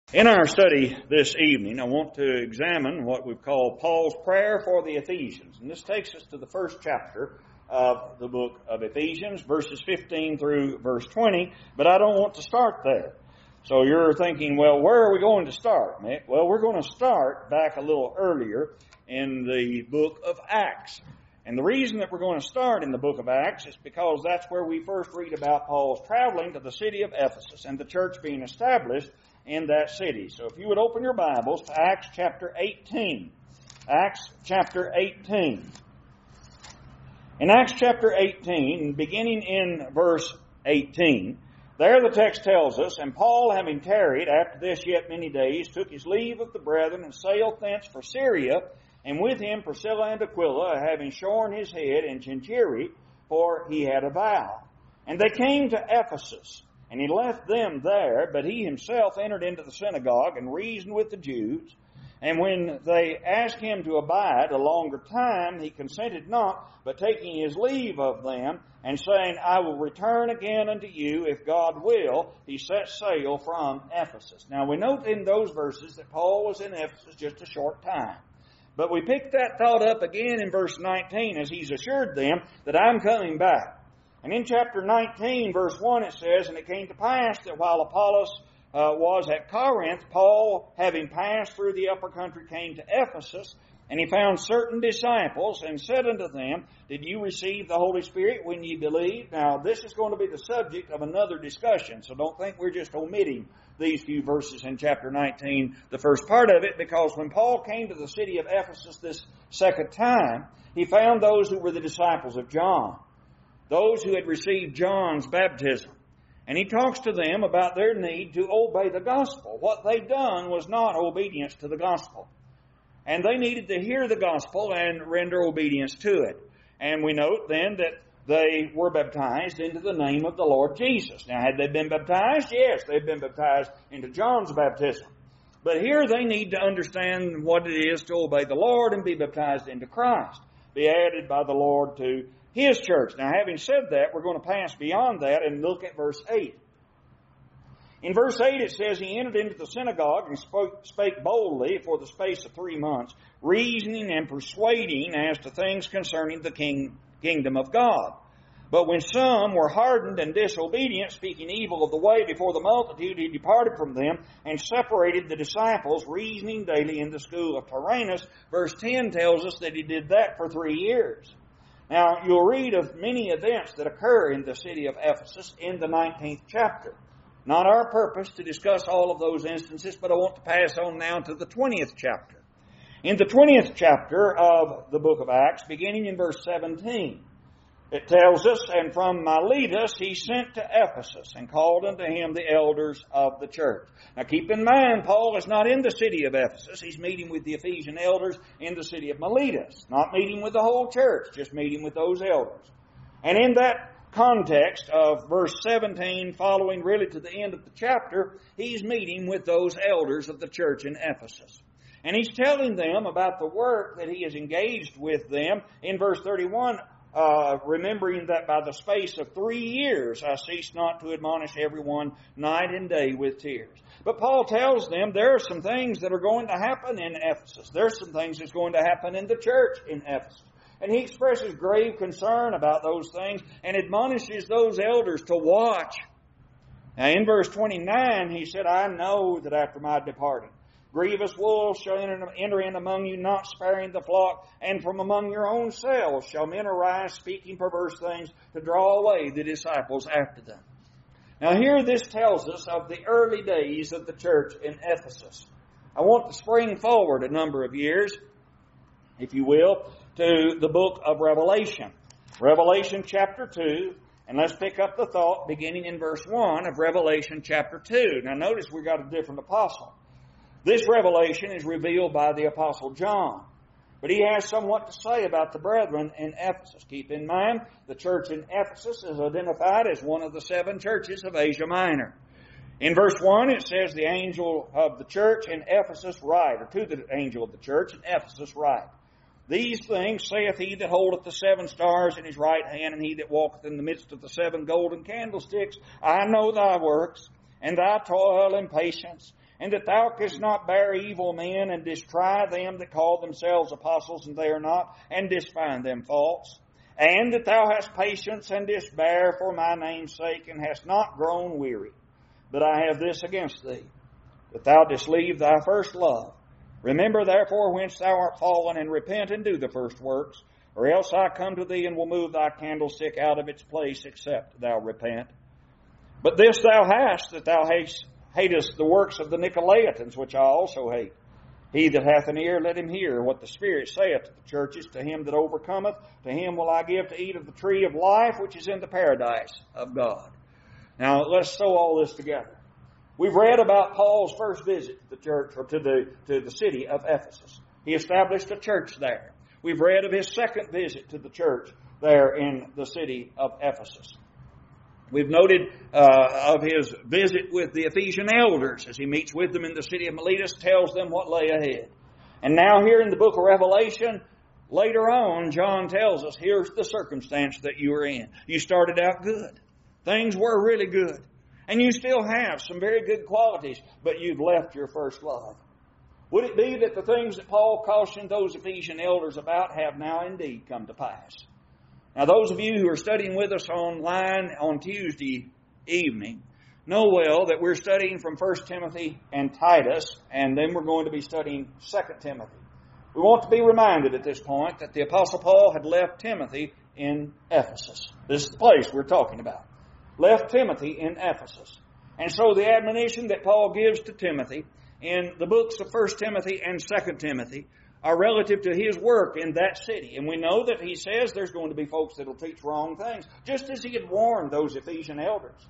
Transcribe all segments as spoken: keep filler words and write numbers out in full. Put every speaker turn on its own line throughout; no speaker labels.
In our study this evening, I want to examine what we call Paul's prayer for the Ephesians. And this takes us to the first chapter of the book of Ephesians, verses fifteen through verse twenty, but I don't want to start there. So you're thinking, well, where are we going to start, Mick? Well, we're going to start back a little earlier in the book of Acts. And the reason that we're going to start in the book of Acts is because that's where we first read about Paul's traveling to the city of Ephesus and the church being established in that city. So if you would open your Bibles to Acts chapter eighteen. Acts chapter eighteen. In Acts chapter eighteen, beginning in verse eighteen, there the text tells us, "And Paul, having tarried after this yet many days, took his leave of the brethren and sailed thence for Syria, and with him Priscilla and Aquila, having shorn his head in Cenchreae, for he had a vow. And they came to Ephesus. And he left them there, but he himself entered into the synagogue and reasoned with the Jews. And when they asked him to abide a longer time, he consented not, but taking his leave of them, and saying, I will return again unto you, if God will, he set sail from Ephesus." Now we note in those verses that Paul was in Ephesus just a short time. But we pick that thought up again in verse nineteen as he's assured them that I'm coming back. And in chapter nineteen, verse one, it says, "And it came to pass that while Apollos uh, was at Corinth, Paul, having passed through the upper country, came to Ephesus, and he found certain disciples, and said unto them, Did you receive the Holy Spirit when ye believed?" Now, this is going to be the subject of another discussion, so don't think we're just omitting these few verses in chapter nineteen, the first part of it, because when Paul came to the city of Ephesus this second time, he found those who were the disciples of John, those who had received John's baptism. And he talks to them about their need to obey the gospel. What they'd done was not obedience to the gospel. And they needed to hear the gospel and render obedience to it. And we note then that they were baptized into the name of the Lord Jesus. Now, had they been baptized? Yes, they'd been baptized into John's baptism. But here they need to understand what it is to obey the Lord and be baptized into Christ, be added by the Lord to His church. Now, having said that, we're going to pass beyond that and look at verse eight. In verse eight it says, "He entered into the synagogue and spoke, spake boldly for the space of three months, reasoning and persuading as to things concerning the king, kingdom of God. But when some were hardened and disobedient, speaking evil of the way before the multitude, he departed from them and separated the disciples, reasoning daily in the school of Tyrannus." Verse ten tells us that he did that for three years. Now, you'll read of many events that occur in the city of Ephesus in the nineteenth chapter. Not our purpose to discuss all of those instances, but I want to pass on now to the twentieth chapter. In the twentieth chapter of the book of Acts, beginning in verse seventeen, it tells us, "And from Miletus he sent to Ephesus, and called unto him the elders of the church." Now keep in mind, Paul is not in the city of Ephesus. He's meeting with the Ephesian elders in the city of Miletus. Not meeting with the whole church, just meeting with those elders. And in that context of verse seventeen, following really to the end of the chapter, he's meeting with those elders of the church in Ephesus. And he's telling them about the work that he has engaged with them in verse thirty-one, Uh, remembering that by the space of three years I cease not to admonish everyone night and day with tears. But Paul tells them there are some things that are going to happen in Ephesus. There are some things that's going to happen in the church in Ephesus. And he expresses grave concern about those things and admonishes those elders to watch. Now in verse twenty-nine he said, "I know that after my departing, grievous wolves shall enter in among you, not sparing the flock, and from among your own selves shall men arise, speaking perverse things, to draw away the disciples after them." Now here this tells us of the early days of the church in Ephesus. I want to spring forward a number of years, if you will, to the book of Revelation. Revelation chapter two, and let's pick up the thought beginning in verse one of Revelation chapter two. Now notice we've got a different apostle. This revelation is revealed by the Apostle John. But he has somewhat to say about the brethren in Ephesus. Keep in mind, the church in Ephesus is identified as one of the seven churches of Asia Minor. In verse one, it says, "The angel of the church in Ephesus write," or to the angel of the church in Ephesus write, "These things saith he that holdeth the seven stars in his right hand, and he that walketh in the midst of the seven golden candlesticks. I know thy works, and thy toil and patience, and that thou canst not bear evil men, and didst try them that call themselves apostles, and they are not, and didst find them false. And that thou hast patience, and didst bear for my name's sake, and hast not grown weary. But I have this against thee, that thou didst leave thy first love. Remember therefore whence thou art fallen, and repent and do the first works, or else I come to thee and will move thy candlestick out of its place, except thou repent. But this thou hast, that thou hatest the works of the Nicolaitans, which I also hate. He that hath an ear, let him hear what the Spirit saith to the churches. To him that overcometh, to him will I give to eat of the tree of life, which is in the paradise of God. Now, let's sew all this together. We've read about Paul's first visit to the church, or to the, to the city of Ephesus. He established a church there. We've read of his second visit to the church there in the city of Ephesus. We've noted uh, of his visit with the Ephesian elders as he meets with them in the city of Miletus, tells them what lay ahead. And now here in the book of Revelation, later on, John tells us, here's the circumstance that you are in. You started out good. Things were really good. And you still have some very good qualities, but you've left your first love. Would it be that the things that Paul cautioned those Ephesian elders about have now indeed come to pass? Now, those of you who are studying with us online on Tuesday evening know well that we're studying from First Timothy and Titus, and then we're going to be studying Second Timothy. We want to be reminded at this point that the Apostle Paul had left Timothy in Ephesus. This is the place we're talking about. Left Timothy in Ephesus. And so the admonition that Paul gives to Timothy in the books of First Timothy and Second Timothy are relative to his work in that city. And we know that he says there's going to be folks that will teach wrong things, just as he had warned those Ephesian elders.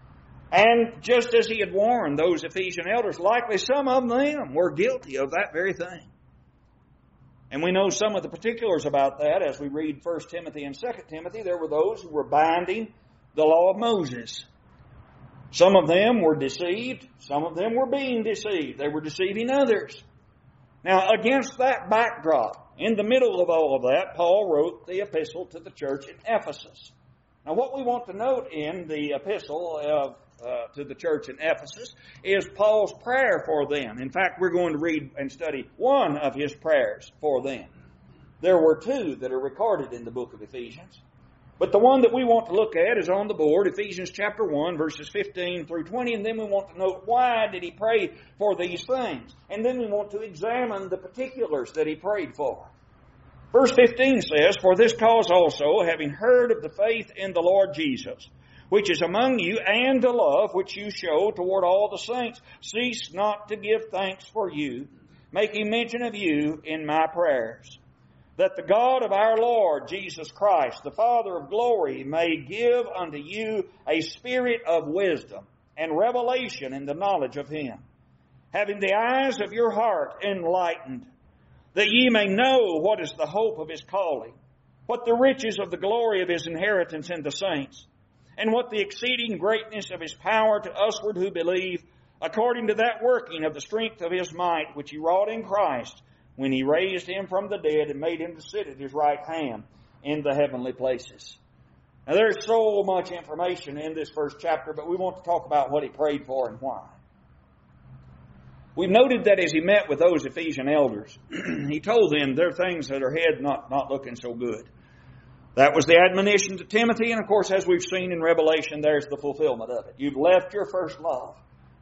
And just as he had warned those Ephesian elders, likely some of them were guilty of that very thing. And we know some of the particulars about that as we read First Timothy and Second Timothy. There were those who were binding the law of Moses. Some of them were deceived. Some of them were being deceived. They were deceiving others. Now, against that backdrop, in the middle of all of that, Paul wrote the epistle to the church in Ephesus. Now, what we want to note in the epistle of, uh, to the church in Ephesus is Paul's prayer for them. In fact, we're going to read and study one of his prayers for them. There were two that are recorded in the book of Ephesians. But the one that we want to look at is on the board, Ephesians chapter one, verses fifteen through twenty, and then we want to note why did he pray for these things. And then we want to examine the particulars that he prayed for. Verse fifteen says, For this cause also, having heard of the faith in the Lord Jesus, which is among you, and the love which you show toward all the saints, cease not to give thanks for you, making mention of you in my prayers, that the God of our Lord Jesus Christ, the Father of glory, may give unto you a spirit of wisdom and revelation in the knowledge of Him, having the eyes of your heart enlightened, that ye may know what is the hope of His calling, what the riches of the glory of His inheritance in the saints, and what the exceeding greatness of His power to usward who believe, according to that working of the strength of His might, which He wrought in Christ, when He raised Him from the dead and made Him to sit at His right hand in the heavenly places. Now, there's so much information in this first chapter, but we want to talk about what he prayed for and why. We've noted that as he met with those Ephesian elders, he told them there are things that are ahead not, not looking so good. That was the admonition to Timothy, and of course, as we've seen in Revelation, there's the fulfillment of it. You've left your first love.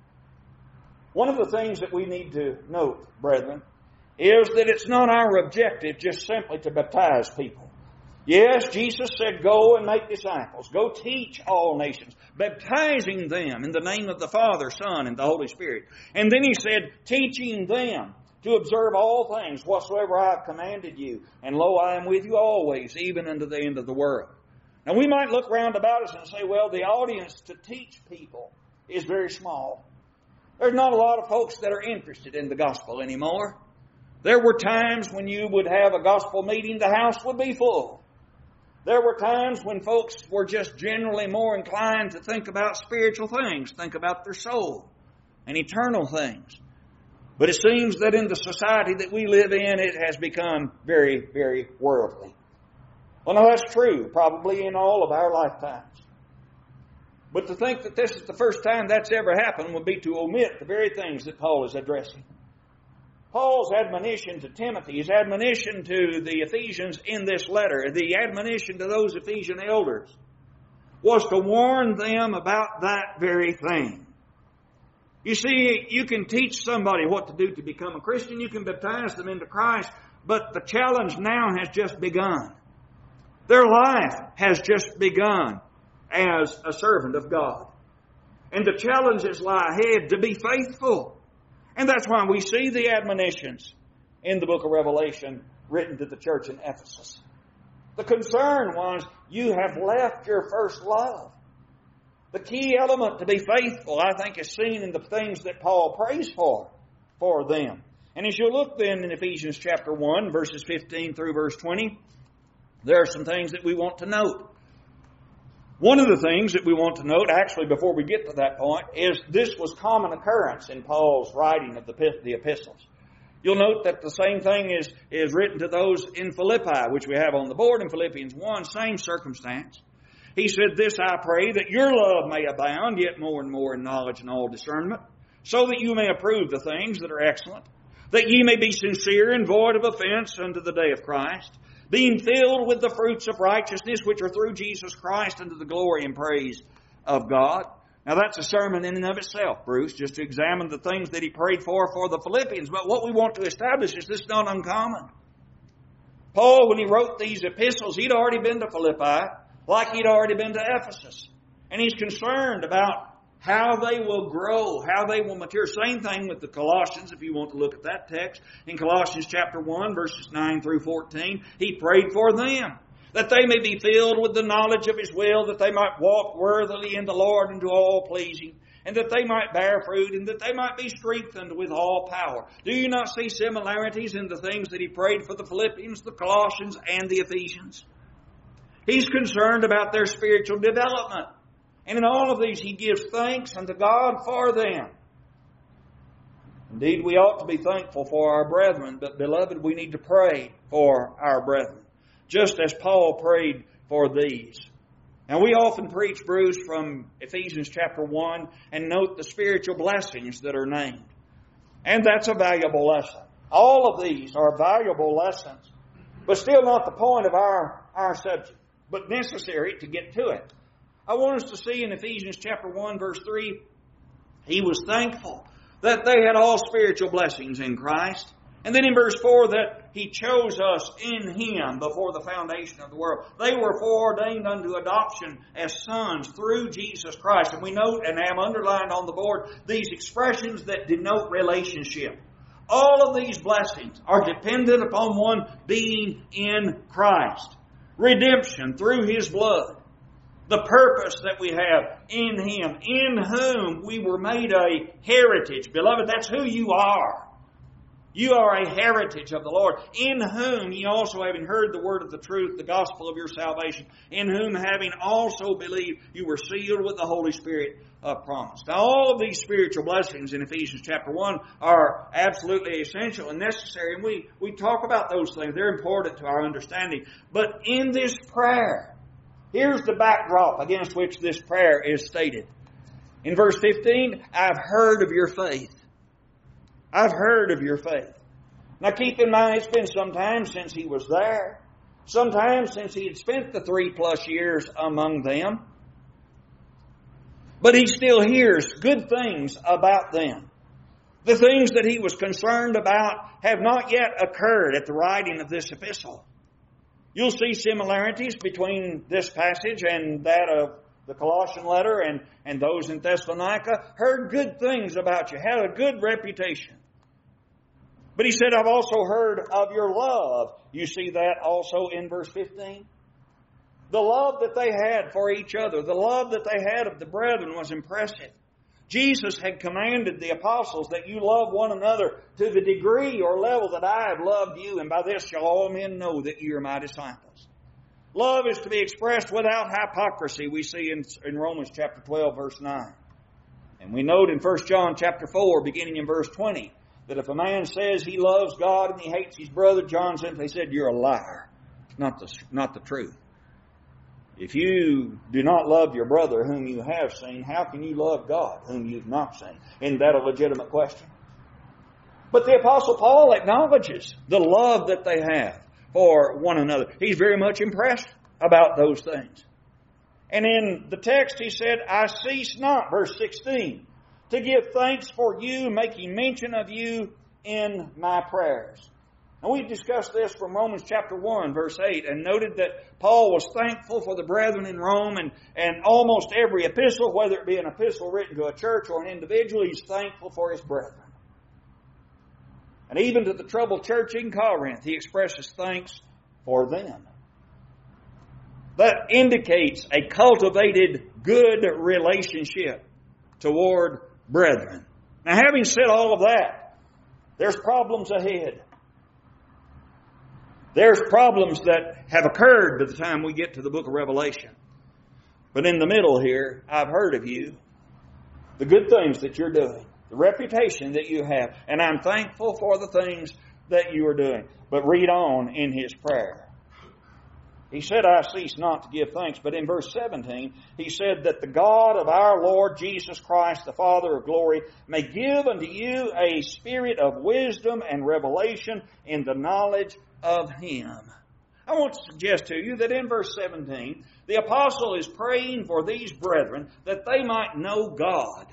One of the things that we need to note, brethren, is that it's not our objective just simply to baptize people. Yes, Jesus said, go and make disciples. Go teach all nations, baptizing them in the name of the Father, Son, and the Holy Spirit. And then He said, teaching them to observe all things whatsoever I have commanded you. And lo, I am with you always, even unto the end of the world. Now, we might look round about us and say, well, the audience to teach people is very small. There's not a lot of folks that are interested in the gospel anymore. There were times when you would have a gospel meeting, the house would be full. There were times when folks were just generally more inclined to think about spiritual things, think about their soul and eternal things. But it seems that in the society that we live in, it has become very, very worldly. Well, now that's true, probably in all of our lifetimes. But to think that this is the first time that's ever happened would be to omit the very things that Paul is addressing. Paul's admonition to Timothy, his admonition to the Ephesians in this letter, the admonition to those Ephesian elders, was to warn them about that very thing. You see, you can teach somebody what to do to become a Christian. You can baptize them into Christ. But the challenge now has just begun. Their life has just begun as a servant of God. And the challenges lie ahead to be faithful. And that's why we see the admonitions in the book of Revelation written to the church in Ephesus. The concern was, you have left your first love. The key element to be faithful, I think, is seen in the things that Paul prays for, for them. And as you look then in Ephesians chapter one, verses fifteen through verse twenty, there are some things that we want to note. One of the things that we want to note, actually before we get to that point, is this was common occurrence in Paul's writing of the, the epistles. You'll note that the same thing is, is written to those in Philippi, which we have on the board in Philippians one, same circumstance. He said, "This I pray, that your love may abound yet more and more in knowledge and all discernment, so that you may approve the things that are excellent, that ye may be sincere and void of offense unto the day of Christ, being filled with the fruits of righteousness which are through Jesus Christ unto the glory and praise of God." Now that's a sermon in and of itself, Bruce, just to examine the things that he prayed for for the Philippians. But what we want to establish is this is not uncommon. Paul, when he wrote these epistles, he'd already been to Philippi, like he'd already been to Ephesus. And he's concerned about how they will grow, how they will mature. Same thing with the Colossians, if you want to look at that text. In Colossians chapter one, verses nine through fourteen, he prayed for them, that they may be filled with the knowledge of His will, that they might walk worthily in the Lord and to all pleasing, and that they might bear fruit, and that they might be strengthened with all power. Do you not see similarities in the things that he prayed for the Philippians, the Colossians, and the Ephesians? He's concerned about their spiritual development. And in all of these, he gives thanks unto God for them. Indeed, we ought to be thankful for our brethren, but beloved, we need to pray for our brethren, just as Paul prayed for these. Now, we often preach, Bruce, from Ephesians chapter one, and note the spiritual blessings that are named. And that's a valuable lesson. All of these are valuable lessons, but still not the point of our, our subject, but necessary to get to it. I want us to see in Ephesians chapter one, verse three, he was thankful that they had all spiritual blessings in Christ. And then in verse four, that He chose us in Him before the foundation of the world. They were foreordained unto adoption as sons through Jesus Christ. And we note, and have underlined on the board, these expressions that denote relationship. All of these blessings are dependent upon one being in Christ. Redemption through His blood. The purpose that we have in Him, in whom we were made a heritage. Beloved, that's who you are. You are a heritage of the Lord, in whom ye also, having heard the word of the truth, the gospel of your salvation, in whom having also believed, you were sealed with the Holy Spirit of promise. Now, all of these spiritual blessings in Ephesians chapter one are absolutely essential and necessary, and we, we talk about those things. They're important to our understanding. But in this prayer, here's the backdrop against which this prayer is stated. In verse fifteen, I've heard of your faith. I've heard of your faith. Now keep in mind, it's been some time since he was there. Some time since he had spent the three plus years among them. But he still hears good things about them. The things that he was concerned about have not yet occurred at the writing of this epistle. You'll see similarities between this passage and that of the Colossian letter, and, and those in Thessalonica heard good things about you, had a good reputation. But he said, I've also heard of your love. You see that also in verse fifteen. The love that they had for each other, the love that they had of the brethren was impressive. Jesus had commanded the apostles that you love one another to the degree or level that I have loved you, and by this shall all men know that you are my disciples. Love is to be expressed without hypocrisy, we see in, in Romans chapter twelve, verse nine. And we note in First John chapter four, beginning in verse twenty, that if a man says he loves God and he hates his brother, John simply said, you're a liar. It's not the, not the truth. If you do not love your brother whom you have seen, how can you love God whom you've not seen? Isn't that a legitimate question? But the Apostle Paul acknowledges the love that they have for one another. He's very much impressed about those things. And in the text he said, I cease not, verse sixteen, to give thanks for you, making mention of you in my prayers. And we discussed this from Romans chapter one, verse eight, and noted that Paul was thankful for the brethren in Rome, and, and almost every epistle, whether it be an epistle written to a church or an individual, he's thankful for his brethren. And even to the troubled church in Corinth, he expresses thanks for them. That indicates a cultivated good relationship toward brethren. Now, having said all of that, there's problems ahead. There's problems that have occurred by the time we get to the book of Revelation. But in the middle here, I've heard of you, the good things that you're doing, the reputation that you have, and I'm thankful for the things that you are doing. But read on in his prayer. He said, I cease not to give thanks. But in verse seventeen, he said that the God of our Lord Jesus Christ, the Father of glory, may give unto you a spirit of wisdom and revelation in the knowledge of Him. I want to suggest to you that in verse seventeen, the apostle is praying for these brethren that they might know God.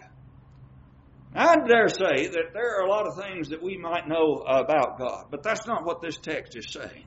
I dare say that there are a lot of things that we might know about God, but that's not what this text is saying.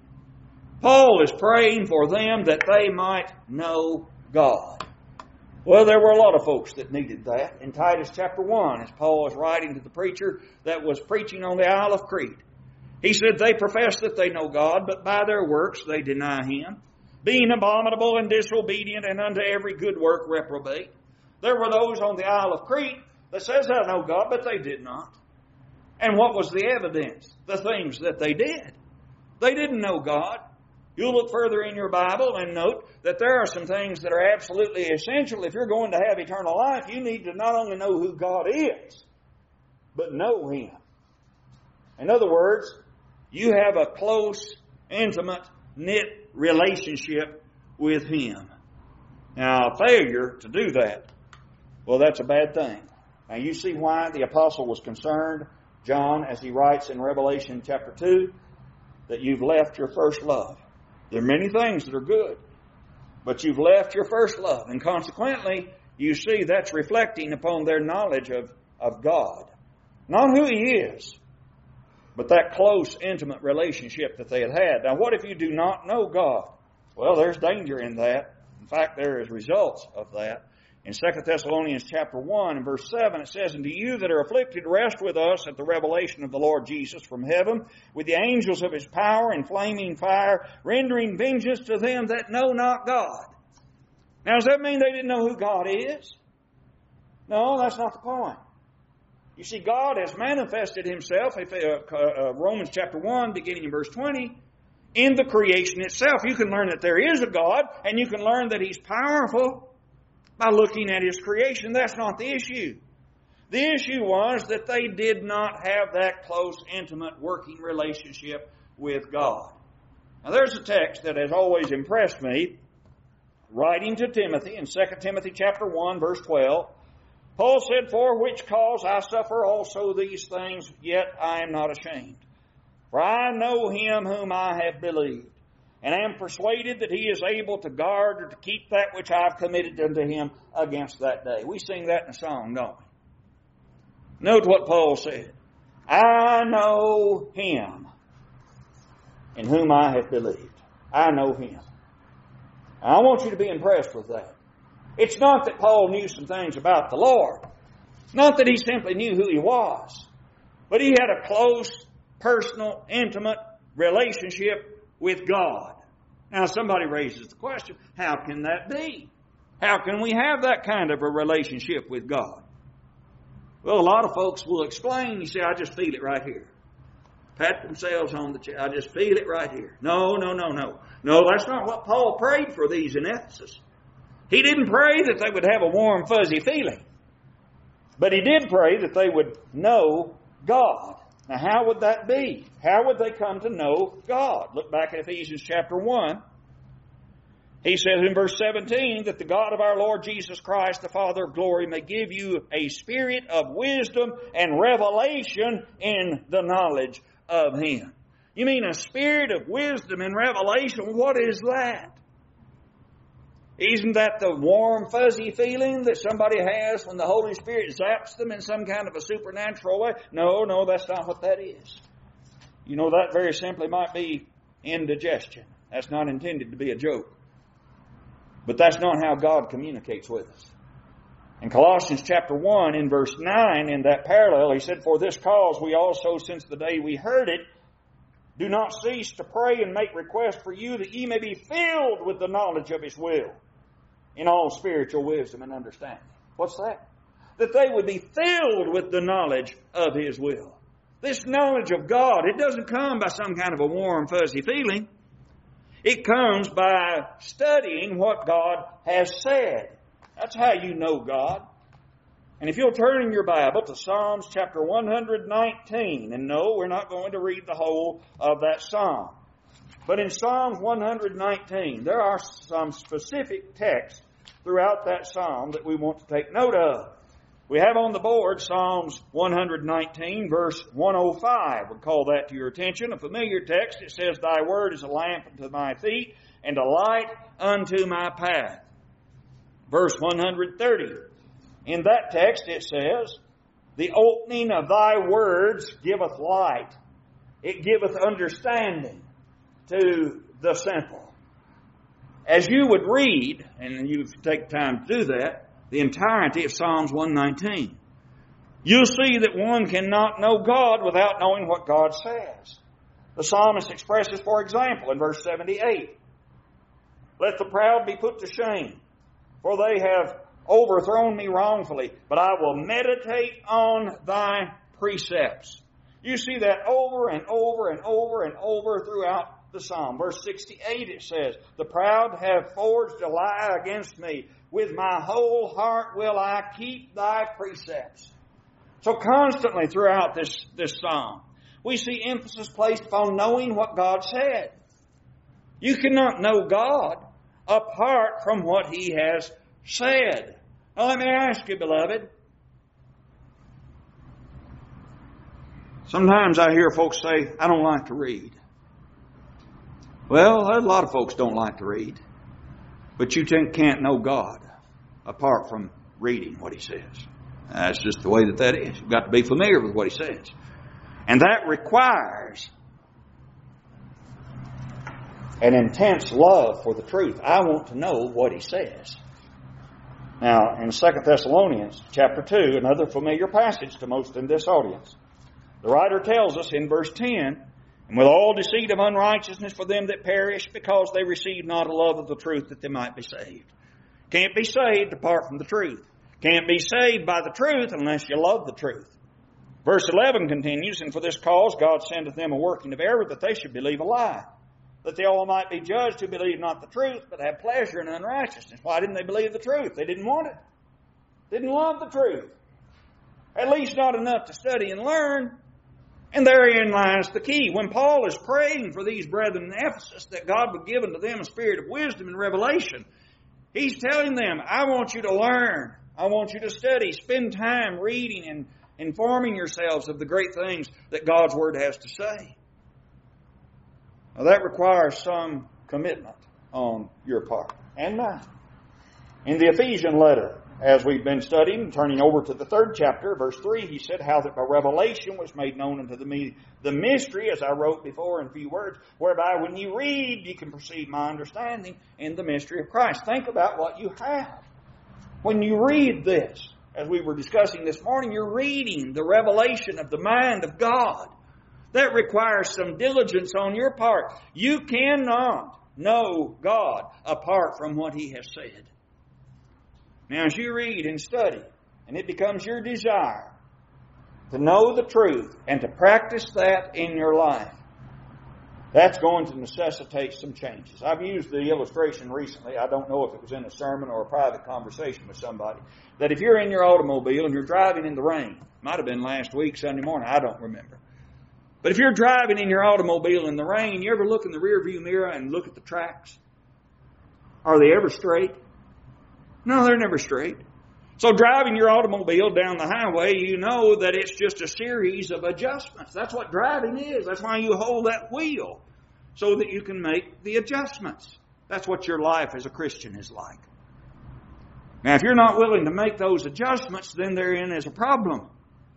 Paul is praying for them that they might know God. Well, there were a lot of folks that needed that. In Titus chapter one, as Paul was writing to the preacher that was preaching on the Isle of Crete, he said, they profess that they know God, but by their works they deny Him, being abominable and disobedient, and unto every good work reprobate. There were those on the Isle of Crete that says, I know God, but they did not. And what was the evidence? The things that they did. They didn't know God. You'll look further in your Bible and note that there are some things that are absolutely essential. If you're going to have eternal life, you need to not only know who God is, but know Him. In other words, you have a close, intimate, knit relationship with Him. Now, failure to do that, well, that's a bad thing. Now, you see why the apostle was concerned, John, as he writes in Revelation chapter two, that you've left your first love. There are many things that are good, but you've left your first love. And consequently, you see that's reflecting upon their knowledge of, of God. Not who He is, but that close, intimate relationship that they had had. Now, what if you do not know God? Well, there's danger in that. In fact, there is results of that. In Second Thessalonians chapter one and verse seven, it says, And to you that are afflicted, rest with us at the revelation of the Lord Jesus from heaven, with the angels of His power in flaming fire, rendering vengeance to them that know not God. Now, does that mean they didn't know who God is? No, that's not the point. You see, God has manifested Himself, if, uh, uh, Romans chapter one, beginning in verse twenty, in the creation itself. You can learn that there is a God, and you can learn that He's powerful by looking at His creation. That's not the issue. The issue was that they did not have that close, intimate, working relationship with God. Now, there's a text that has always impressed me, writing to Timothy in Second Timothy chapter one, verse twelve. Paul said, For which cause I suffer also these things, yet I am not ashamed. For I know Him whom I have believed, and am persuaded that He is able to guard or to keep that which I have committed unto Him against that day. We sing that in a song, don't we? Note what Paul said. I know Him in whom I have believed. I know Him. I want you to be impressed with that. It's not that Paul knew some things about the Lord. Not that he simply knew who He was. But he had a close, personal, intimate relationship with God. Now somebody raises the question, how can that be? How can we have that kind of a relationship with God? Well, a lot of folks will explain, you say, I just feel it right here. Pat themselves on the chest, I just feel it right here. No, no, no, no. No, that's not what Paul prayed for these in Ephesus. He didn't pray that they would have a warm, fuzzy feeling. But he did pray that they would know God. Now, how would that be? How would they come to know God? Look back at Ephesians chapter one He says in verse seventeen that the God of our Lord Jesus Christ, the Father of glory, may give you a spirit of wisdom and revelation in the knowledge of Him. You mean a spirit of wisdom and revelation? What is that? Isn't that the warm, fuzzy feeling that somebody has when the Holy Spirit zaps them in some kind of a supernatural way? No, no, that's not what that is. You know, that very simply might be indigestion. That's not intended to be a joke. But that's not how God communicates with us. In Colossians chapter one, in verse nine, in that parallel, he said, "For this cause we also, since the day we heard it, do not cease to pray and make request for you, that ye may be filled with the knowledge of His will, in all spiritual wisdom and understanding." What's that? That they would be filled with the knowledge of His will. This knowledge of God, it doesn't come by some kind of a warm, fuzzy feeling. It comes by studying what God has said. That's how you know God. And if you'll turn in your Bible to Psalms chapter one nineteen, and no, we're not going to read the whole of that psalm. But in Psalms one nineteen, there are some specific texts throughout that psalm that we want to take note of. We have on the board Psalms one nineteen, verse one oh five. We'll call that to your attention. A familiar text. It says, "Thy word is a lamp unto my feet, and a light unto my path." Verse one thirty. In that text it says, "The opening of thy words giveth light. It giveth understanding to the simple." As you would read, and you take time to do that, the entirety of Psalms one nineteen, you'll see that one cannot know God without knowing what God says. The psalmist expresses, for example, in verse seventy-eight, "Let the proud be put to shame, for they have overthrown me wrongfully, but I will meditate on thy precepts." You see that over and over and over and over throughout the psalm. Verse sixty-eight it says, "The proud have forged a lie against me. With my whole heart will I keep thy precepts." So constantly throughout this, this psalm, we see emphasis placed upon knowing what God said. You cannot know God apart from what He has said. Now let me ask you, beloved. Sometimes I hear folks say, "I don't like to read." Well, a lot of folks don't like to read. But you can't know God apart from reading what He says. That's just the way that that is. You've got to be familiar with what He says. And that requires an intense love for the truth. I want to know what He says. Now, in Second Thessalonians chapter two, another familiar passage to most in this audience, the writer tells us in verse ten, "And with all deceit of unrighteousness for them that perish, because they receive not a love of the truth, that they might be saved." Can't be saved apart from the truth. Can't be saved by the truth unless you love the truth. Verse eleven continues, "And for this cause God sendeth them a working of error, that they should believe a lie, that they all might be judged who believe not the truth, but have pleasure in unrighteousness." Why didn't they believe the truth? They didn't want it. Didn't love the truth. At least not enough to study and learn. And therein lies the key. When Paul is praying for these brethren in Ephesus that God would give unto them a spirit of wisdom and revelation, he's telling them, I want you to learn. I want you to study. Spend time reading and informing yourselves of the great things that God's Word has to say. Now that requires some commitment on your part and mine. In the Ephesian letter, as we've been studying, turning over to the third chapter, verse three, he said, "How that by revelation was made known unto me the mystery, as I wrote before in few words, whereby when you read, you can perceive my understanding in the mystery of Christ." Think about what you have. When you read this, as we were discussing this morning, you're reading the revelation of the mind of God. That requires some diligence on your part. You cannot know God apart from what He has said. Now, as you read and study, and it becomes your desire to know the truth and to practice that in your life, that's going to necessitate some changes. I've used the illustration recently, I don't know if it was in a sermon or a private conversation with somebody, that if you're in your automobile and you're driving in the rain, might have been last week, Sunday morning, I don't remember. But if you're driving in your automobile in the rain, you ever look in the rearview mirror and look at the tracks? Are they ever straight? No, they're never straight. So driving your automobile down the highway, you know that it's just a series of adjustments. That's what driving is. That's why you hold that wheel, so that you can make the adjustments. That's what your life as a Christian is like. Now, if you're not willing to make those adjustments, then therein is a problem.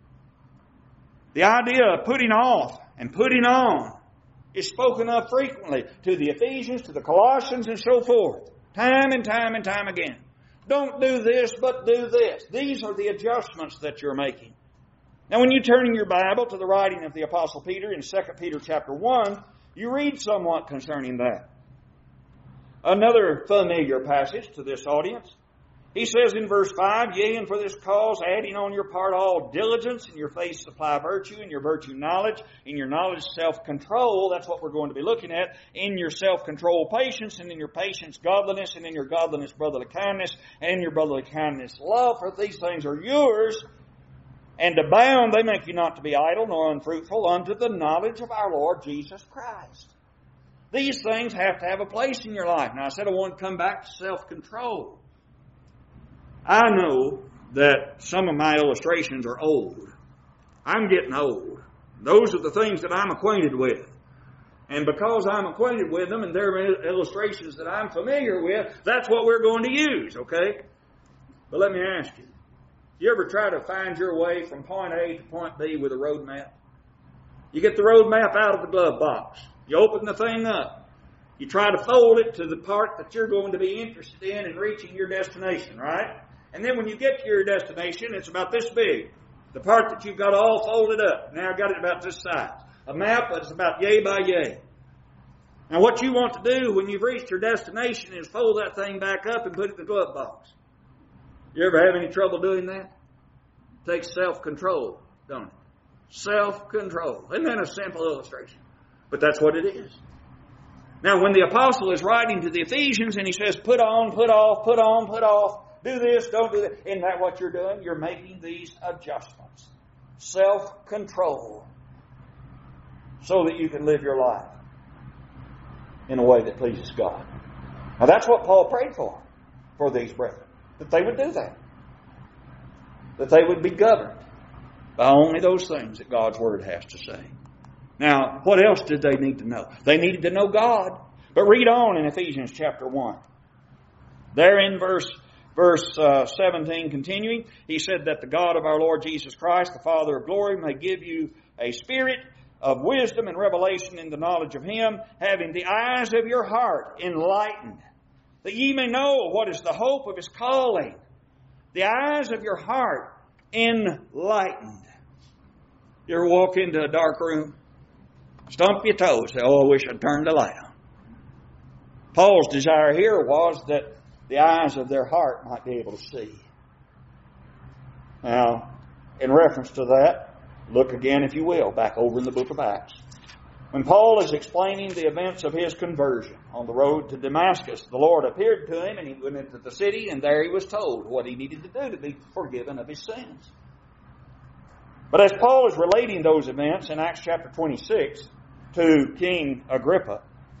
The idea of putting off and putting on is spoken of frequently to the Ephesians, to the Colossians, and so forth. Time and time and time again. Don't do this, but do this. These are the adjustments that you're making. Now, when you turn in your Bible to the writing of the Apostle Peter in Second Peter chapter one, you read somewhat concerning that. Another familiar passage to this audience. He says in verse five, Yea, and for this cause, adding on your part all diligence, in your faith supply virtue, in your virtue knowledge, in your knowledge self-control. That's what we're going to be looking at. In your self-control patience, and in your patience godliness, and in your godliness brotherly kindness, and in your brotherly kindness love. For these things are yours, and abound, they make you not to be idle nor unfruitful unto the knowledge of our Lord Jesus Christ. These things have to have a place in your life. Now, I said I want to come back to self-control. I know that some of my illustrations are old. I'm getting old. Those are the things that I'm acquainted with. And because I'm acquainted with them and they're illustrations that I'm familiar with, that's what we're going to use, okay? But let me ask you, you ever try to find your way from point A to point B with a road map? You get the road map out of the glove box. You open the thing up. You try to fold it to the part that you're going to be interested in in reaching your destination, right? And then when you get to your destination, it's about this big. The part that you've got all folded up. Now I've got it about this size. A map that's about yay by yay. Now what you want to do when you've reached your destination is fold that thing back up and put it in the glove box. You ever have any trouble doing that? It takes self-control, don't it? Self-control. Isn't that a simple illustration? But that's what it is. Now when the apostle is writing to the Ephesians and he says, put on, put off, put on, put off, do this, don't do that. Isn't that what you're doing? You're making these adjustments. Self-control. So that you can live your life in a way that pleases God. Now that's what Paul prayed for, for these brethren. That they would do that. That they would be governed by only those things that God's Word has to say. Now, what else did they need to know? They needed to know God. But read on in Ephesians chapter one. There in verse Verse uh, seventeen, continuing, he said that the God of our Lord Jesus Christ, the Father of glory, may give you a spirit of wisdom and revelation in the knowledge of Him, having the eyes of your heart enlightened, that ye may know what is the hope of His calling. The eyes of your heart enlightened. You ever walk into a dark room, stump your toes, say, oh, I wish I'd turned the light on. Paul's desire here was that the eyes of their heart might be able to see. Now, in reference to that, look again, if you will, back over in the book of Acts. When Paul is explaining the events of his conversion on the road to Damascus, the Lord appeared to him and he went into the city and there he was told what he needed to do to be forgiven of his sins. But as Paul is relating those events in Acts chapter twenty-six to King Agrippa,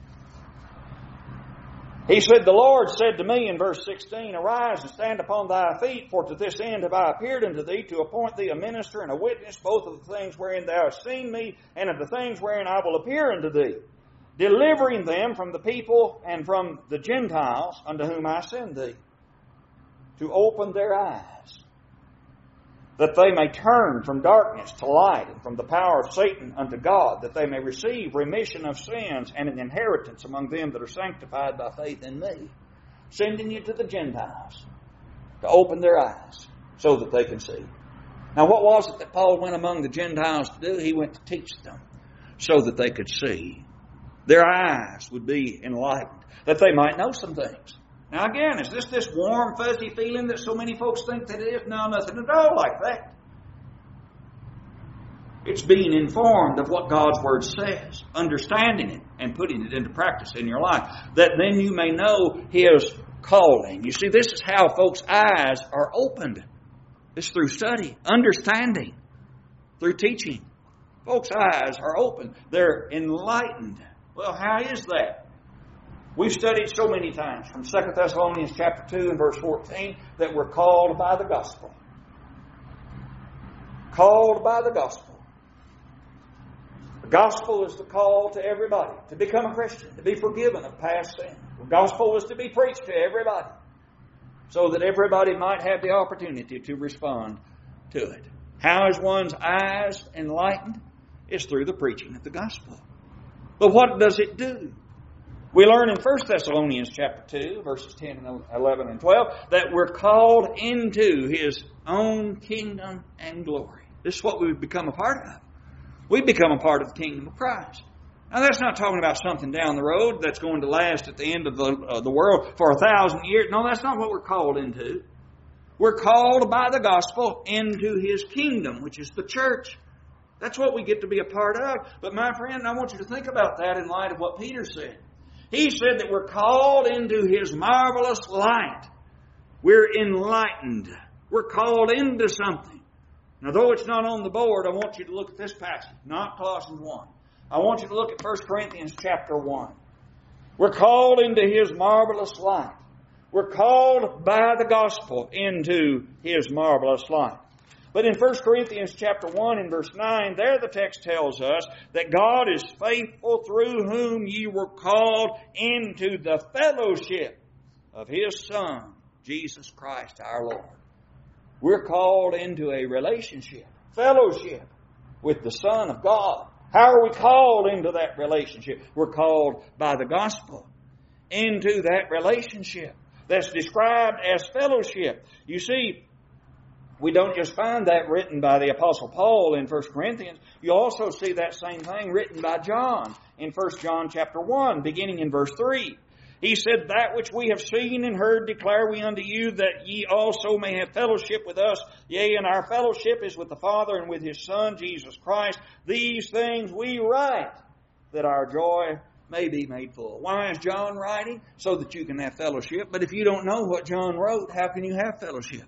he said, the Lord said to me in verse sixteen, arise and stand upon thy feet, for to this end have I appeared unto thee, to appoint thee a minister and a witness, both of the things wherein thou hast seen me, and of the things wherein I will appear unto thee, delivering them from the people and from the Gentiles unto whom I send thee, to open their eyes, that they may turn from darkness to light, and from the power of Satan unto God, that they may receive remission of sins and an inheritance among them that are sanctified by faith in me. Sending you to the Gentiles to open their eyes so that they can see. Now what was it that Paul went among the Gentiles to do? He went to teach them so that they could see. Their eyes would be enlightened, that they might know some things. Now again, is this this warm, fuzzy feeling that so many folks think that it is? No, nothing at all like that. It's being informed of what God's Word says, understanding it, and putting it into practice in your life, that then you may know His calling. You see, this is how folks' eyes are opened. It's through study, understanding, through teaching. Folks' eyes are opened. They're enlightened. Well, how is that? We've studied so many times from Second Thessalonians chapter two and verse fourteen that we're called by the gospel. Called by the gospel. The gospel is the call to everybody to become a Christian, to be forgiven of past sin. The gospel was to be preached to everybody so that everybody might have the opportunity to respond to it. How is one's eyes enlightened? It's through the preaching of the gospel. But what does it do? We learn in First Thessalonians chapter two, verses ten and eleven and twelve, that we're called into His own kingdom and glory. This is what we've become a part of. We've become a part of the kingdom of Christ. Now that's not talking about something down the road that's going to last at the end of the, uh, the world for a thousand years. No, that's not what we're called into. We're called by the gospel into His kingdom, which is the church. That's what we get to be a part of. But my friend, I want you to think about that in light of what Peter said. He said that we're called into His marvelous light. We're enlightened. We're called into something. Now, though it's not on the board, I want you to look at this passage, not Colossians one. I want you to look at First Corinthians chapter one. We're called into His marvelous light. We're called by the gospel into His marvelous light. But in First Corinthians chapter one and verse nine, there the text tells us that God is faithful, through whom ye were called into the fellowship of His Son, Jesus Christ our Lord. We're called into a relationship, fellowship with the Son of God. How are we called into that relationship? We're called by the gospel into that relationship that's described as fellowship. You see, we don't just find that written by the Apostle Paul in First Corinthians. You also see that same thing written by John in First John chapter one, beginning in verse three. He said, "That which we have seen and heard declare we unto you, that ye also may have fellowship with us. Yea, and our fellowship is with the Father and with His Son, Jesus Christ. These things we write, that our joy may be made full." Why is John writing? So that you can have fellowship. But if you don't know what John wrote, how can you have fellowship?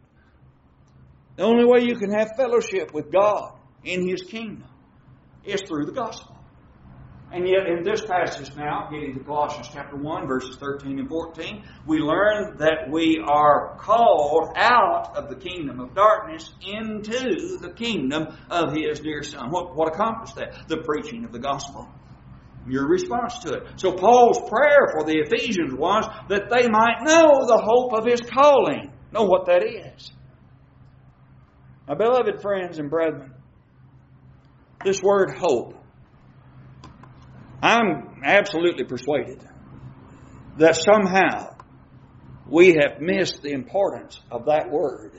The only way you can have fellowship with God in His kingdom is through the gospel. And yet in this passage now, getting to Colossians chapter one, verses thirteen and fourteen, we learn that we are called out of the kingdom of darkness into the kingdom of His dear Son. What, what accomplished that? The preaching of the gospel. Your response to it. So Paul's prayer for the Ephesians was that they might know the hope of his calling. Know what that is. Now, beloved friends and brethren, this word hope, I'm absolutely persuaded that somehow we have missed the importance of that word.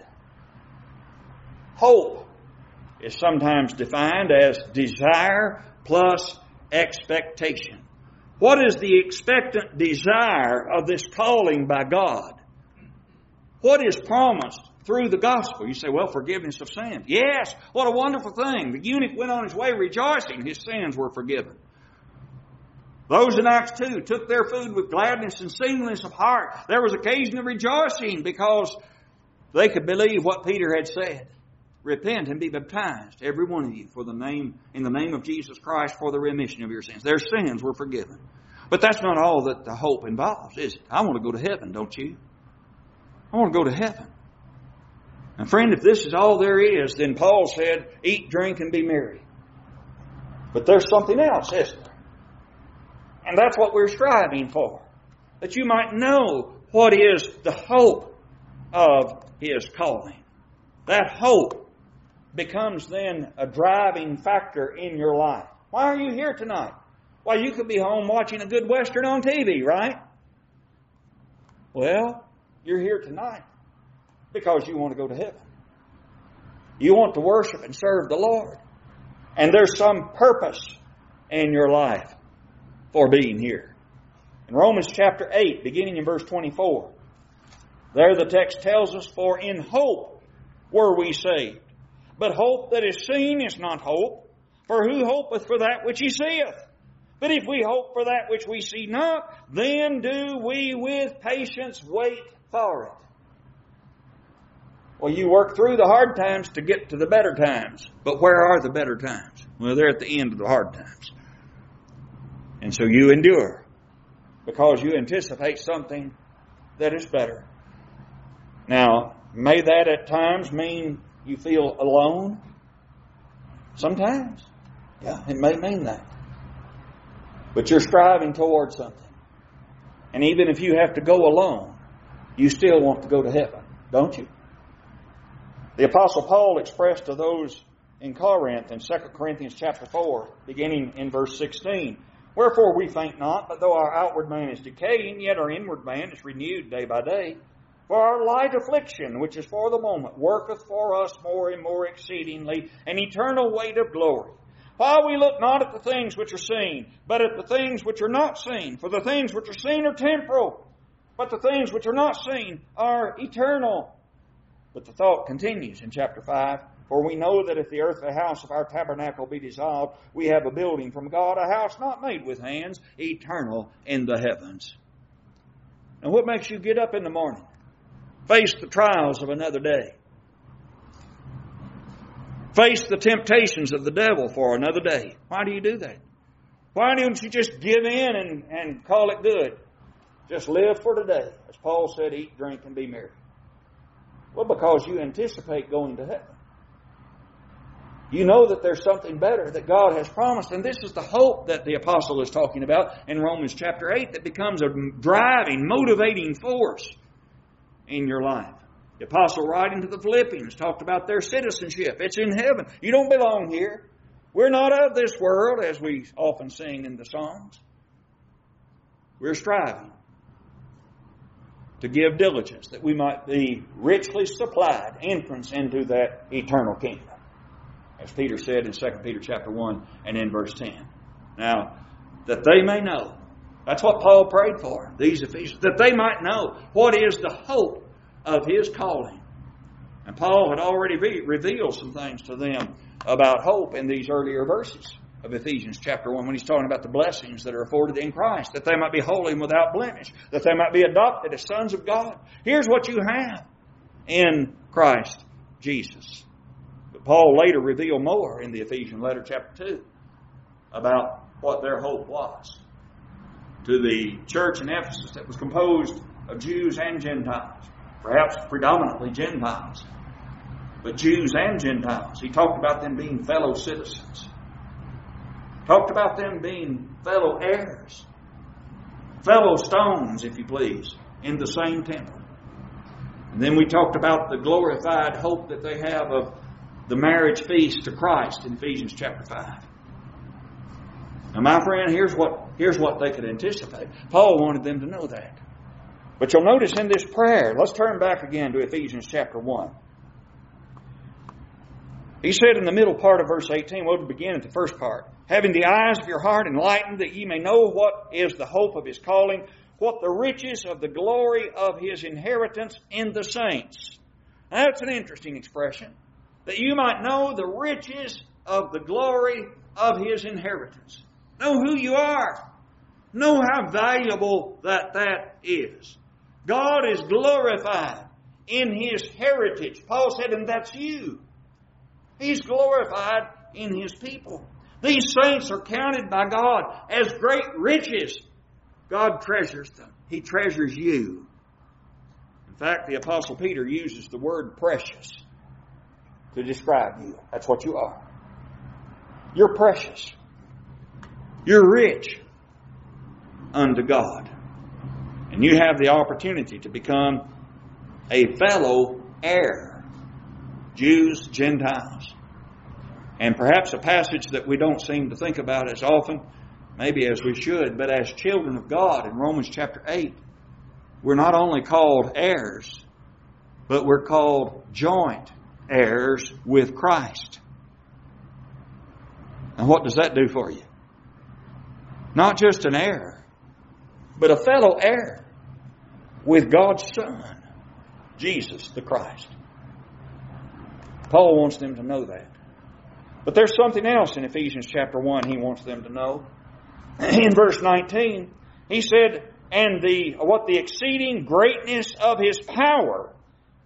Hope is sometimes defined as desire plus expectation. What is the expectant desire of this calling by God? What is promised through the gospel? You say, well, forgiveness of sins. Yes, what a wonderful thing. The eunuch went on his way rejoicing. His sins were forgiven. Those in Acts two took their food with gladness and singleness of heart. There was occasion of rejoicing because they could believe what Peter had said. Repent and be baptized, every one of you, for the name in the name of Jesus Christ, for the remission of your sins. Their sins were forgiven. But that's not all that the hope involves, is it? I want to go to heaven, don't you? I want to go to heaven. And friend, if this is all there is, then Paul said, eat, drink, and be merry. But there's something else, isn't there? And that's what we're striving for. That you might know what is the hope of His calling. That hope becomes then a driving factor in your life. Why are you here tonight? Why, you could be home watching a good Western on T V, right? Well, you're here tonight because you want to go to heaven. You want to worship and serve the Lord. And there's some purpose in your life for being here. In Romans chapter eight, beginning in verse twenty-four, there the text tells us, "For in hope were we saved. But hope that is seen is not hope. For who hopeth for that which he seeth? But if we hope for that which we see not, then do we with patience wait for it." Well, you work through the hard times to get to the better times. But where are the better times? Well, they're at the end of the hard times. And so you endure. because you anticipate something that is better. Now, may that at times mean you feel alone? Sometimes. Yeah, it may mean that. But you're striving towards something. And even if you have to go alone, you still want to go to heaven, don't you? The Apostle Paul expressed to those in Corinth in Second Corinthians chapter four, beginning in verse sixteen, "Wherefore we faint not, but though our outward man is decaying, yet our inward man is renewed day by day. For our light affliction, which is for the moment, worketh for us more and more exceedingly an eternal weight of glory. While we look not at the things which are seen, but at the things which are not seen. For the things which are seen are temporal, but the things which are not seen are eternal." But the thought continues in chapter five. "For we know that if the earthly house of our tabernacle be dissolved, we have a building from God, a house not made with hands, eternal in the heavens." And what makes you get up in the morning? Face the trials of another day. Face the temptations of the devil for another day. Why do you do that? Why don't you just give in and, and call it good? Just live for today. As Paul said, eat, drink, and be merry. Well, because you anticipate going to heaven. You know that there's something better that God has promised. And this is the hope that the apostle is talking about in Romans chapter eight that becomes a driving, motivating force in your life. The apostle writing to the Philippians talked about their citizenship. It's in heaven. You don't belong here. We're not of this world, as we often sing in the songs. We're striving to give diligence that we might be richly supplied entrance into that eternal kingdom. As Peter said in Second Peter chapter one and in verse ten. Now, that they may know. That's what Paul prayed for, these Ephesians. That they might know what is the hope of his calling. And Paul had already re- revealed some things to them about hope in these earlier verses of Ephesians chapter one, when he's talking about the blessings that are afforded in Christ, that they might be holy and without blemish, that they might be adopted as sons of God. Here's what you have in Christ Jesus. But Paul later revealed more in the Ephesian letter chapter two about what their hope was. To the church in Ephesus that was composed of Jews and Gentiles, perhaps predominantly Gentiles, but Jews and Gentiles. He talked about them being fellow citizens. Talked about them being fellow heirs. Fellow stones, if you please, in the same temple. And then we talked about the glorified hope that they have of the marriage feast to Christ in Ephesians chapter five. Now, my friend, here's what, here's what they could anticipate. Paul wanted them to know that. But you'll notice in this prayer, let's turn back again to Ephesians chapter one. He said in the middle part of verse eighteen, we'll begin at the first part. "Having the eyes of your heart enlightened, that ye may know what is the hope of his calling, what the riches of the glory of his inheritance in the saints." Now, that's an interesting expression. That you might know the riches of the glory of his inheritance. Know who you are. Know how valuable that that is. God is glorified in his heritage. Paul said, and that's you. He's glorified in his people. These saints are counted by God as great riches. God treasures them. He treasures you. In fact, the Apostle Peter uses the word precious to describe you. That's what you are. You're precious. You're rich unto God. And you have the opportunity to become a fellow heir. Jews, Gentiles. And perhaps a passage that we don't seem to think about as often, maybe as we should, but as children of God in Romans chapter eight, we're not only called heirs, but we're called joint heirs with Christ. And what does that do for you? Not just an heir, but a fellow heir with God's Son, Jesus the Christ. Paul wants them to know that. But there's something else in Ephesians chapter one he wants them to know. In verse nineteen, he said, and the what the exceeding greatness of his power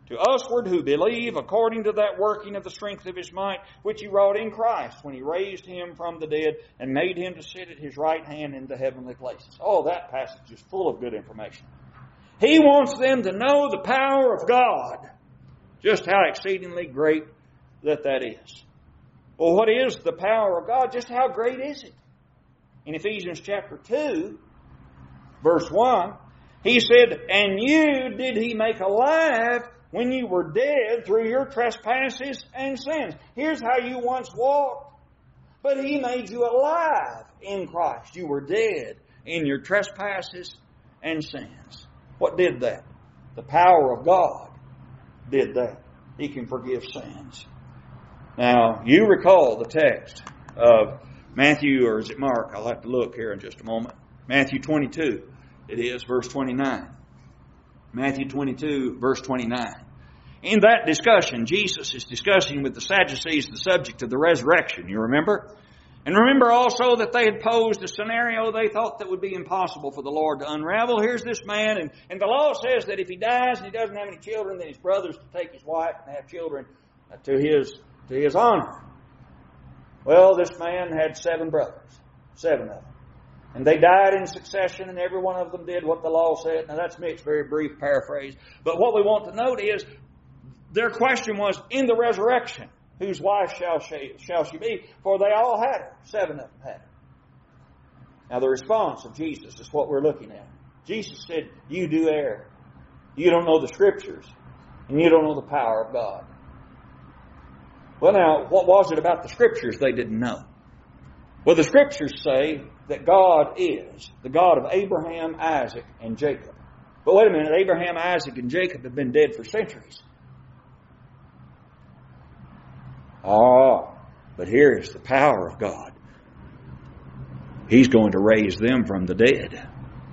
To usward who believe according to that working of the strength of His might, which He wrought in Christ when He raised Him from the dead and made Him to sit at His right hand in the heavenly places. Oh, that passage is full of good information. He wants them to know the power of God. Just how exceedingly great that that is. Well, what is the power of God? Just how great is it? In Ephesians chapter two, verse one, he said, "And you did He make alive when you were dead through your trespasses and sins." Here's how you once walked. But He made you alive in Christ. You were dead in your trespasses and sins. What did that? The power of God did that. He can forgive sins. Now, you recall the text of Matthew, or is it Mark? I'll have to look here in just a moment. Matthew twenty-two, it is, verse twenty-nine. Matthew twenty-two, verse twenty-nine. In that discussion, Jesus is discussing with the Sadducees the subject of the resurrection, you remember? And remember also that they had posed a scenario they thought that would be impossible for the Lord to unravel. Here's this man, and, and the law says that if he dies and he doesn't have any children, then his brothers to take his wife and have children to his, to his honor. Well, this man had seven brothers, seven of them. And they died in succession, and every one of them did what the law said. Now, that's Mick's very brief paraphrase. But what we want to note is, their question was, in the resurrection, whose wife shall she, shall she be? For they all had her. Seven of them had her. Now, the response of Jesus is what we're looking at. Jesus said, you do err. You don't know the Scriptures, and you don't know the power of God. Well, now, what was it about the Scriptures they didn't know? Well, the Scriptures say that God is the God of Abraham, Isaac, and Jacob. But wait a minute, Abraham, Isaac, and Jacob have been dead for centuries. Oh, but here is the power of God. He's going to raise them from the dead.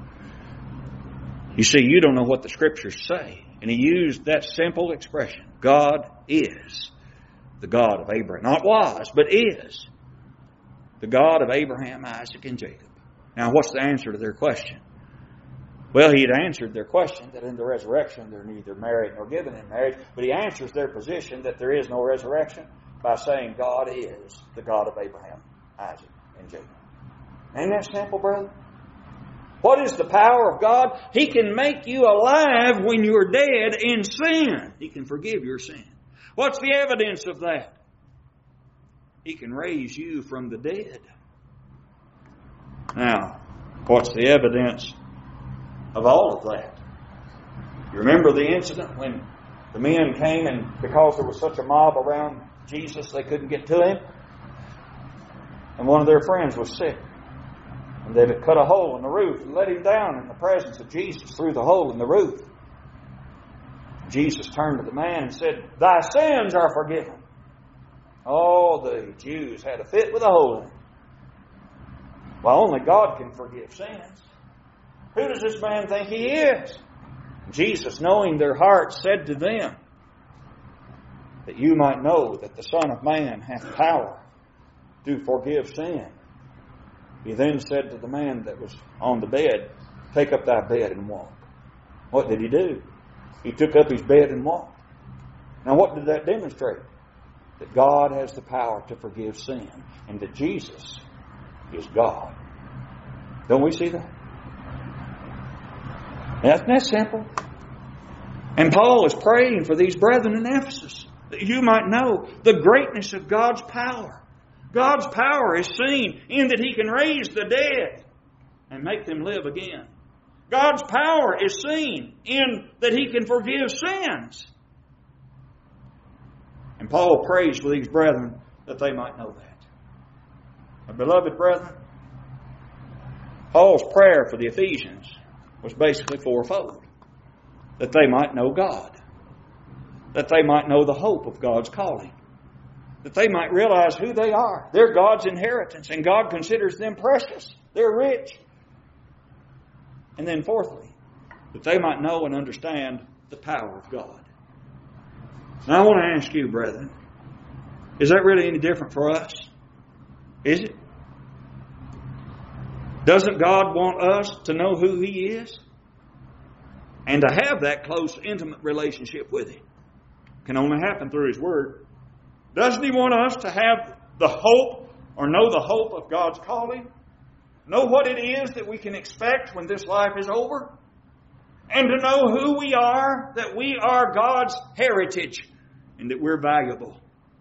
You see, you don't know what the Scriptures say. And He used that simple expression. God is the God of Abraham. Not was, but is. The God of Abraham, Isaac, and Jacob. Now, what's the answer to their question? Well, He had answered their question that in the resurrection they're neither married nor given in marriage. But He answers their position that there is no resurrection by saying God is the God of Abraham, Isaac, and Jacob. Ain't that simple, brother? What is the power of God? He can make you alive when you're dead in sin. He can forgive your sin. What's the evidence of that? He can raise you from the dead. Now, what's the evidence of all of that? You remember the incident when the men came and because there was such a mob around Jesus, they couldn't get to Him? And one of their friends was sick. And they had cut a hole in the roof and let him down in the presence of Jesus through the hole in the roof. Jesus turned to the man and said, "Thy sins are forgiven." Oh, the Jews had a fit with a hole in it. Well, only God can forgive sins. Who does this man think he is? Jesus, knowing their hearts, said to them, that you might know that the Son of Man hath power to forgive sin. He then said to the man that was on the bed, "Take up thy bed and walk." What did he do? He took up his bed and walked. Now what did that demonstrate? That God has the power to forgive sin, and that Jesus is God. Don't we see that? Isn't that simple? And Paul is praying for these brethren in Ephesus, that you might know the greatness of God's power. God's power is seen in that He can raise the dead and make them live again. God's power is seen in that He can forgive sins. And Paul prays for these brethren that they might know that. My beloved brethren, Paul's prayer for the Ephesians was basically fourfold. That they might know God. That they might know the hope of God's calling. That they might realize who they are. They're God's inheritance, and God considers them precious. They're rich. And then fourthly, that they might know and understand the power of God. Now I want to ask you, brethren, is that really any different for us? Is it? Doesn't God want us to know who He is? And to have that close, intimate relationship with Him? can only happen through His Word. Doesn't He want us to have the hope or know the hope of God's calling? Know what it is that we can expect when this life is over? And to know who we are, that we are God's heritage and that we're valuable.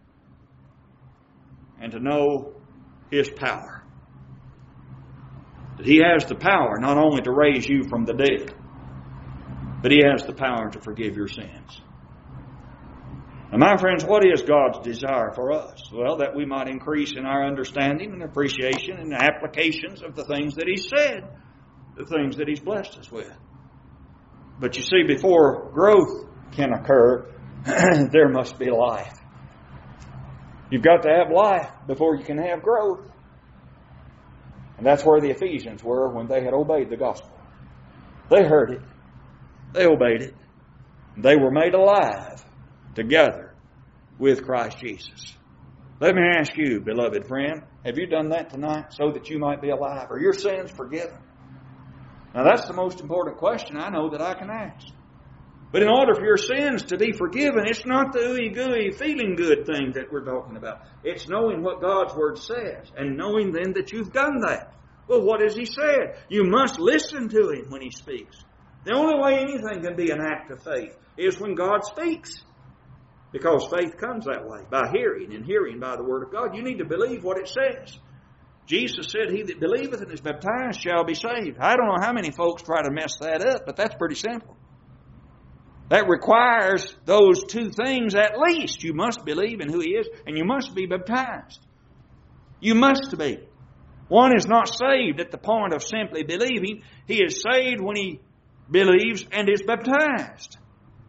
And to know His power. That He has the power not only to raise you from the dead, but He has the power to forgive your sins. Now, my friends, what is God's desire for us? Well, that we might increase in our understanding and appreciation and applications of the things that He said, the things that He's blessed us with. But you see, before growth can occur, there must be life. You've got to have life before you can have growth. And that's where the Ephesians were when they had obeyed the gospel. They heard it. They obeyed it. They were made alive together with Christ Jesus. Let me ask you, beloved friend, have you done that tonight so that you might be alive? Are your sins forgiven? Now that's the most important question I know that I can ask. But in order for your sins to be forgiven, it's not the ooey-gooey feeling good thing that we're talking about. It's knowing what God's Word says and knowing then that you've done that. Well, what has He said? You must listen to Him when He speaks. The only way anything can be an act of faith is when God speaks. Because faith comes that way, by hearing, and hearing by the Word of God. You need to believe what it says. Jesus said, "He that believeth and is baptized shall be saved." I don't know how many folks try to mess that up, but that's pretty simple. That requires those two things at least. You must believe in who He is, and you must be baptized. You must be. One is not saved at the point of simply believing. He is saved when he believes and is baptized.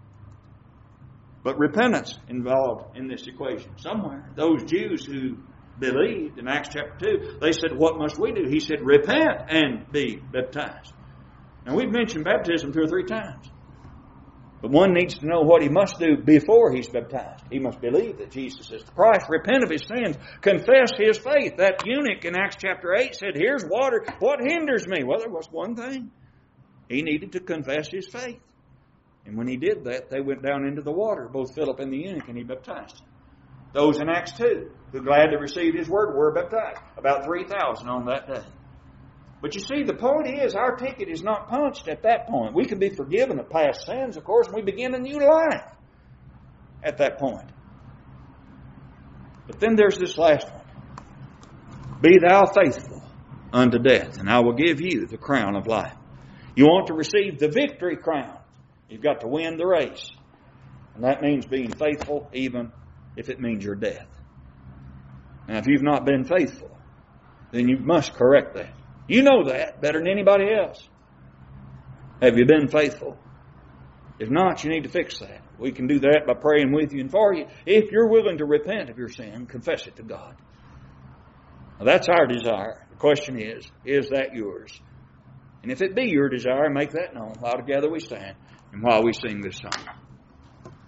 But repentance involved in this equation somewhere. Those Jews who believed in Acts chapter two, they said, "What must we do?" He said, "Repent and be baptized." Now we've mentioned baptism two or three times. But one needs to know what he must do before he's baptized. He must believe that Jesus is the Christ, repent of his sins, confess his faith. That eunuch in Acts chapter eight said, "Here's water. What hinders me?" Well, there was one thing. He needed to confess his faith. And when he did that, they went down into the water, both Philip and the eunuch, and he baptized him. Those in Acts two who gladly received his word were baptized. About three thousand on that day. But you see, the point is, our ticket is not punched at that point. We can be forgiven of past sins, of course, and we begin a new life at that point. But then there's this last one. "Be thou faithful unto death, and I will give you the crown of life." You want to receive the victory crown. You've got to win the race. And that means being faithful even if it means your death. Now, if you've not been faithful, then you must correct that. You know that better than anybody else. Have you been faithful? If not, you need to fix that. We can do that by praying with you and for you. If you're willing to repent of your sin, confess it to God. Now, that's our desire. The question is, is that yours? And if it be your desire, make that known while together we stand and while we sing this song.